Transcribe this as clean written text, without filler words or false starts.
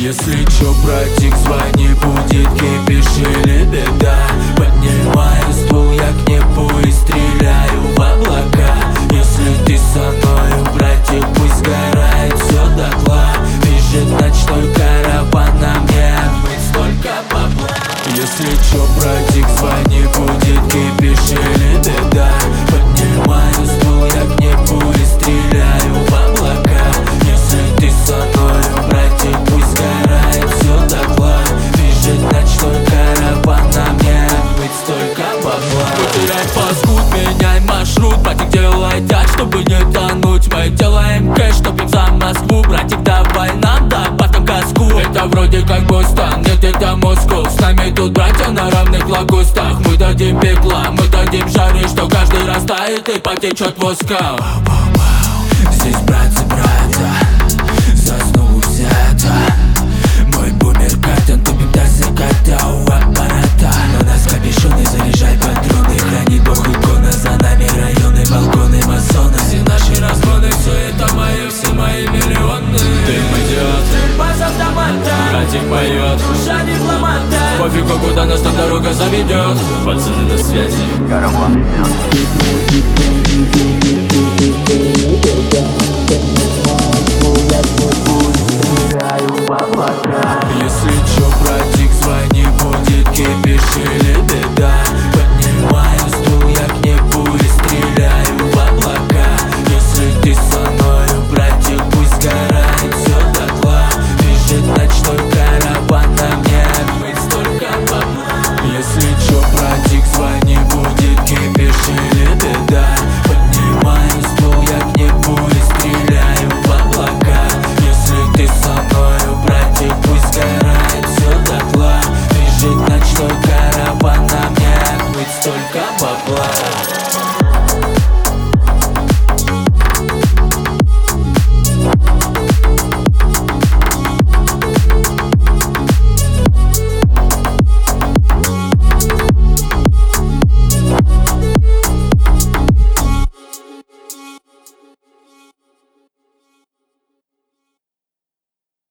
Если чё, братик, звони, будет кипиш или беда. Поднимаю ствол я к небу и стреляю в облака. Если ты со мною, братик, пусть сгорает всё дотла. Бежит ночной караван, на мне отмыть столько бабла. Если чё, братик, звони, будет кипиш или беда. Поднимаю ствол я к небу и стреляю в облака. Если ты со мною, братик, пусть сгорает всё дотла. Бежит ночной караван, на мне отмыть столько бабла. Потеряй паскуд, меняй маршрут, братик, делай так, чтобы не тонуть. Мы делаем кэш, топим за Москву. Братик, давай нам добавим газку. Это вроде как Бостон, нет, это Москва. С нами тут братья на равных лакустах. Мы дадим пекла, мы дадим жары, что каждый растает и потечет воска. Здесь братцы, заснул взято. Мой бумер картон, тупим до заката у аппарата. На нас капюшоны, заряжай патроны. Хранит Бог икона, за нами районы, балконы, масоны. Все наши разгоны, все это мои, все мои миллионы. Дым идет, баз автомата. Братик поет, душа дипломата. Пофигу, куда нас там дорога заведет. Пацаны на связи, караван идет.